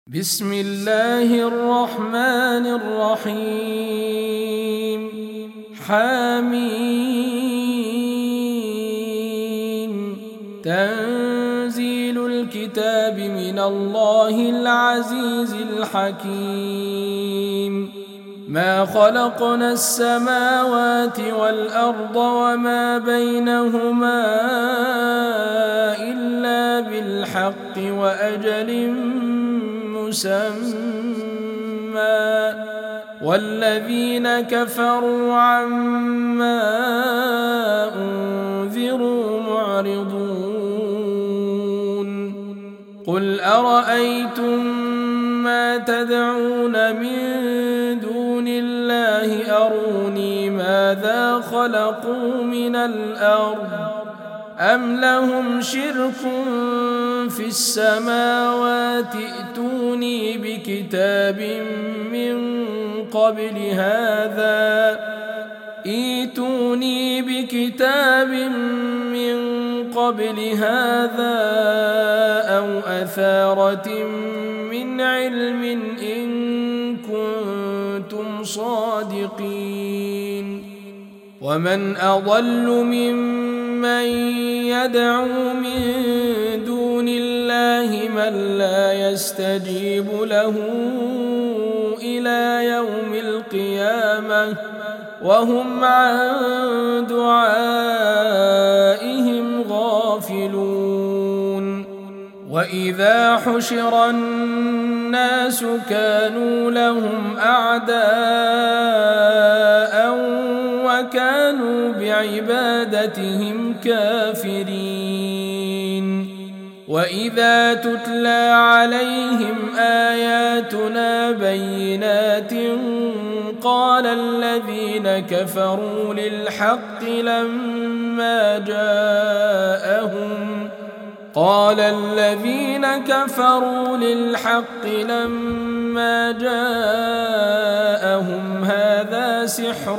بسم الله الرحمن الرحيم حميم تنزيل الكتاب من الله العزيز الحكيم ما خلقنا السماوات والأرض وما بينهما إلا بالحق وأجل مسمى والذين كفروا عما أنذروا معرضون قل أرأيتم ما تدعون من دون الله أروني ماذا خلقوا من الأرض أم لهم شرك في السماوات ائتوني بكتاب من قبل هذا أو أثارة من علم إن كنتم صادقين ومن أضل ممن يدعو من دون الله من لا يستجيب له إلى يوم القيامة وهم عن دعائهم غافلون وإذا حشر الناس كانوا لهم أعداء وكانوا بعبادتهم كافرين وإذا تتلى عليهم آياتنا بينات قال الذين كفروا للحق لما جاءهم هذا سحر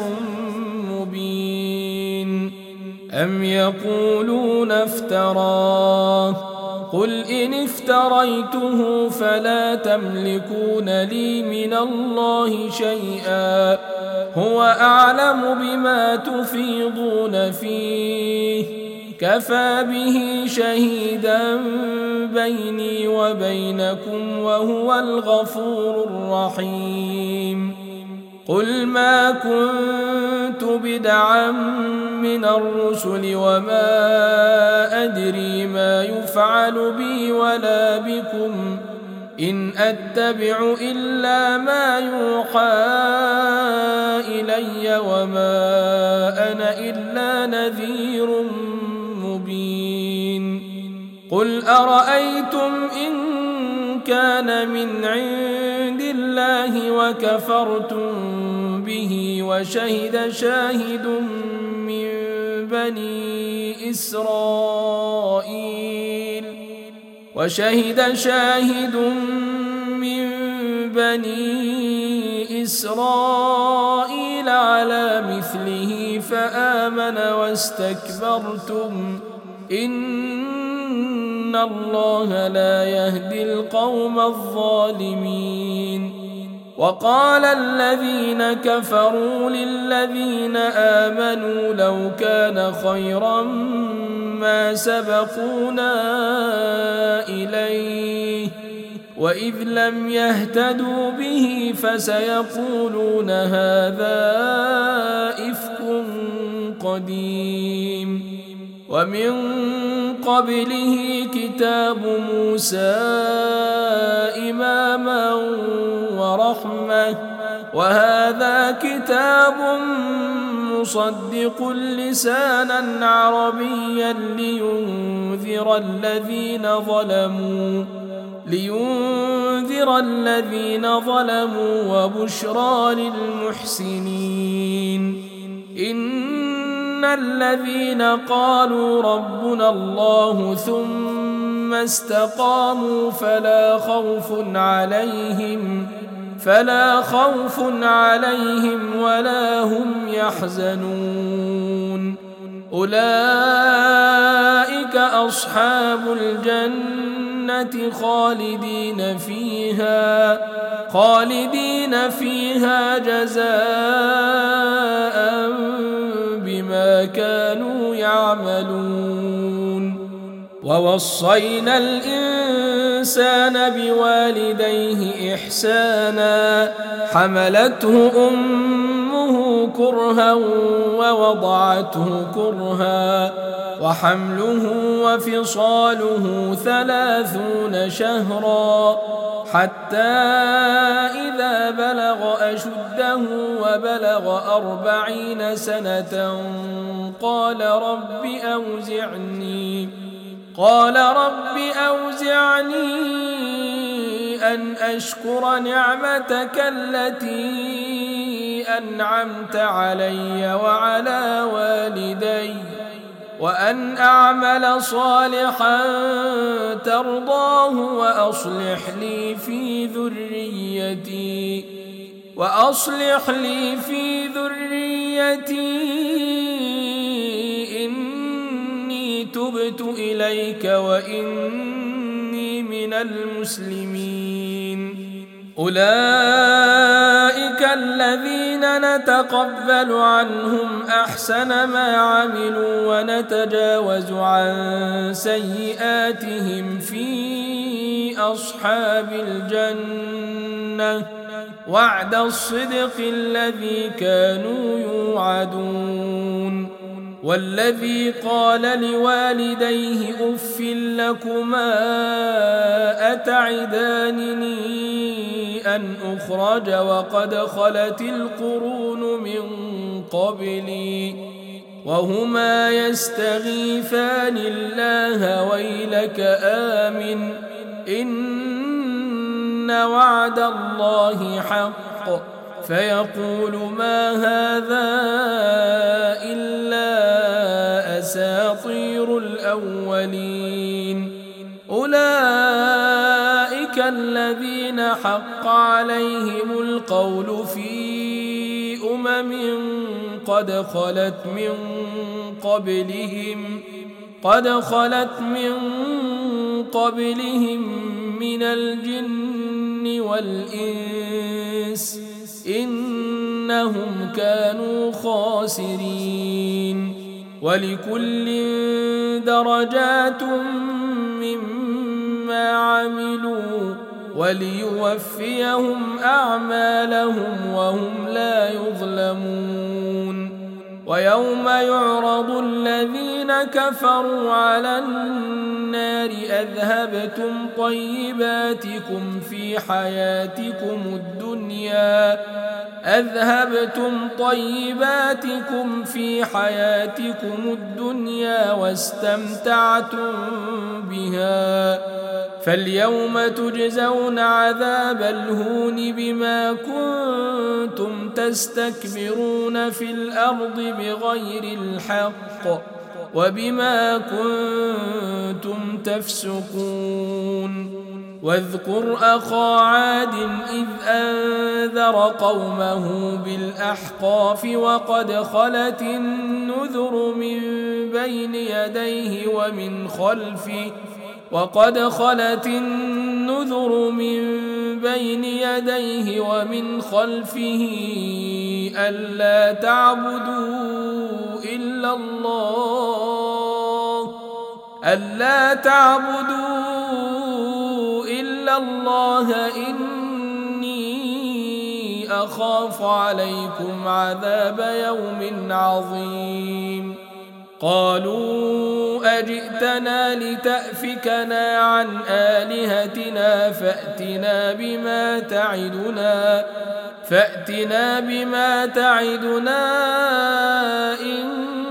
مبين أم يقولون افتراه قل إن افتريته فلا تملكون لي من الله شيئا هو أعلم بما تفيضون فيه كفى به شهيدا بيني وبينكم وهو الغفور الرحيم قل ما كنت بدعا من الرسل وما أدري ما يفعل بي ولا بكم إن أتبع إلا ما يوحى إلي وما أنا إلا نذير مبين قل أرأيتم إن كان من عند الله وكفرتم به وشهد شاهد من بني إسرائيل على مثله فآمن واستكبرتم إن الله لا يهدي القوم الظالمين وقال الذين كفروا للذين آمنوا لو كان خيرا ما سبقونا إليه وإذ لم يهتدوا به فسيقولون هذا إفك قديم ومن قبله كتاب موسى إماما ورحمة وهذا كتاب مصدق لسانا عربيا لينذر الذين ظلموا وبشرى للمحسنين إن الذين قالوا ربنا الله ثم استقاموا فلا خوف عليهم ولا هم يحزنون أولئك أصحاب الجنة الجنة خالدين فيها جزاء بما كانوا يعملون. ووصينا الإنسان بوالديه إحسانا حملته أمه كرها ووضعته كرها وحمله وفصاله 30 شهرا حتى إذا بلغ أشده وبلغ 40 سنة قال رب أوزعني أن أشكر نعمتك التي أنعمت علي وعلى والدي وأن أعمل صالحا ترضاه وأصلح لي في ذريتي إني تبت إليك وإني من المسلمين. أولئك الذين نتقبل عنهم أحسن ما عملوا ونتجاوز عن سيئاتهم في أصحاب الجنة وعد الصدق الذي كانوا يوعدون. والذي قال لوالديه أف لكما أتعدانني أن أخرج وقد خلت القرون من قبلي وهما يستغيثان الله ويلك آمن إن وعد الله حق فيقول ما هذا إلا أساطير الأولين. أولئك الذين حق عليهم القول في قد خلت من قبلهم من الجن والإنس إنهم كانوا خاسرين. ولكل درجات مما عملوا وليوفيهم أعمالهم وهم لا يظلمون. ويوم يعرض الذين كفروا على النار أذهبتم طيباتكم في حياتكم الدنيا واستمتعتم بها فاليوم تجزون عذاب الهون بما كنتم تستكبرون في الأرض بغير الحق وبما كنتم تفسقون. واذكر أخا عاد إذ أنذر قومه بالأحقاف وقد خلت النذر من بين يديه ومن خلفه ألا تعبدوا إلا الله إني أخاف عليكم عذاب يوم عظيم. قالوا أجئتنا لتأفكنا عن آلهتنا فأتنا بما تعدنا إن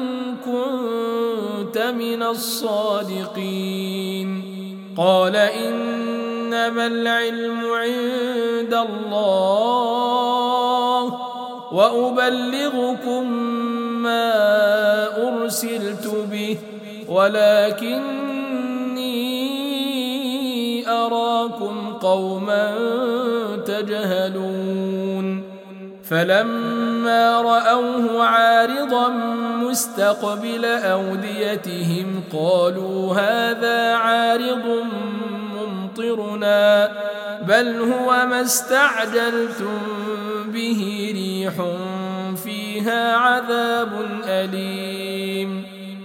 كنت من الصادقين. قال إنما العلم عند الله وأبلغكم ما أرسلت به ولكني أراكم قوما تجهلون. فلما رأوه عارضا مستقبل أوديتهم قالوا هذا عارض يمطرنا بل هو ما استعجلتم به ريح فيها عذاب أليم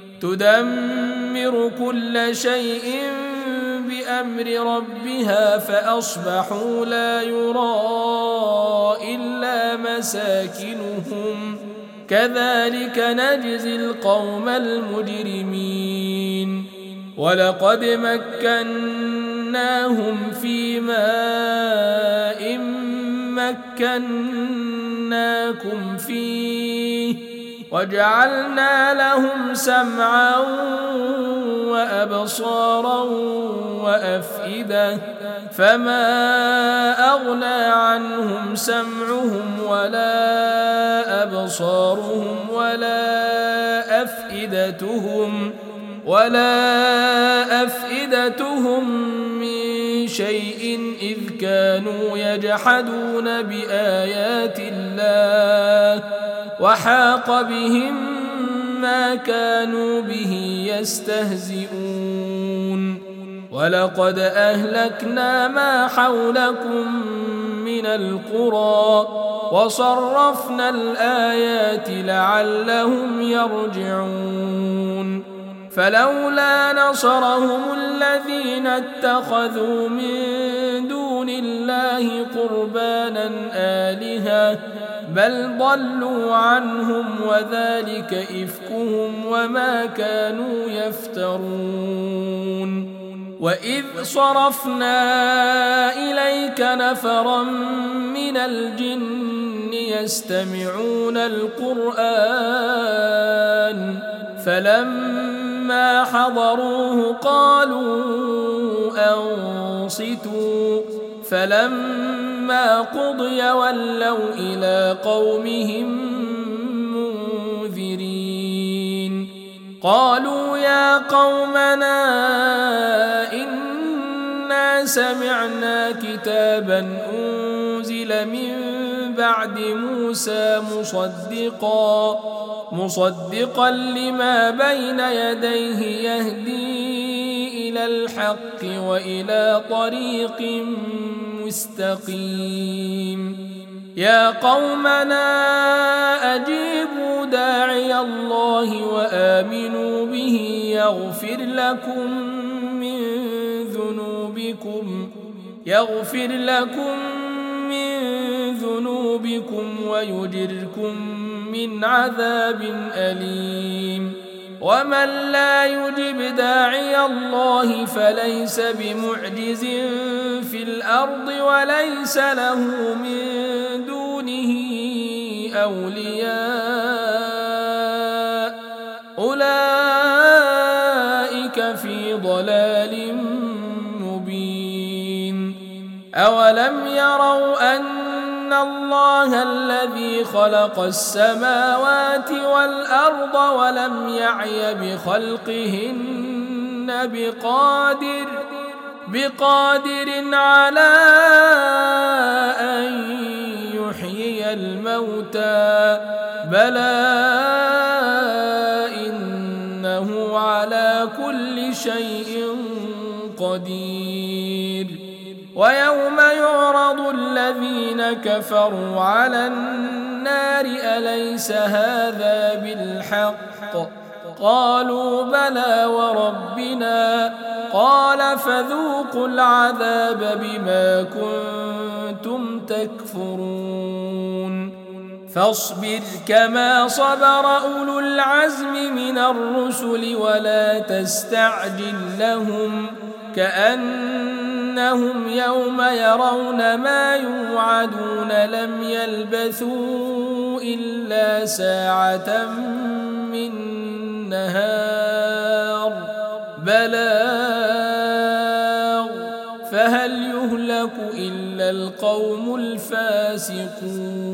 تدمر كل شيء بأمر ربها فأصبحوا لا يرى إلا مساكنهم كذلك نجزي القوم المجرمين ولقد مكناهم في ماء مكناكم فيه وجعلنا لهم سمعا وأبصارا وأفئدة فما أغنى عنهم سمعهم ولا أبصارهم ولا أفئدتهم من شيء إذ كانوا يجحدون بآيات الله وحاق بهم ما كانوا به يستهزئون ولقد أهلكنا ما حولكم من القرى وصرفنا الآيات لعلهم يرجعون فلولا نصرهم الذين اتخذوا من دون الله قربانا آلهة بل ضلوا عنهم وذلك إفكهم وما كانوا يفترون وإذ صرفنا إليك نفرا من الجن يستمعون القرآن فلما حضروه قالوا أنصتوا فلما قضي ولوا إلى قومهم منذرين قالوا يا قومنا إنا سمعنا كتابا أنزل من بعد موسى مصدقا لما بين يديه يهدي إلى الحق وإلى طريق مستقيم يا قومنا أجيبوا داعي الله وآمنوا به يغفر لكم من ذنوبكم ويجركم من عذاب أليم ومن لا يجب داعي الله فليس بمعجز في الأرض وليس له من دونه أولياء أولئك في ضلال مبين أولم يروا أن الله الذي خلق السماوات والأرض ولم يعي بخلقهن بقادر على أن يحيي الموتى بلى إنه على كل شيء قدير ويوم يعرض الذين كفروا على النار أليس هذا بالحق قالوا بلى وربنا قال فذوقوا العذاب بما كنتم تكفرون فاصبر كما صبر أولو العزم من الرسل ولا تستعجل لهم كأنهم يوم يرون ما يوعدون لم يلبثوا إلا ساعة من نهار بلاغ فهل يهلك إلا القوم الفاسقون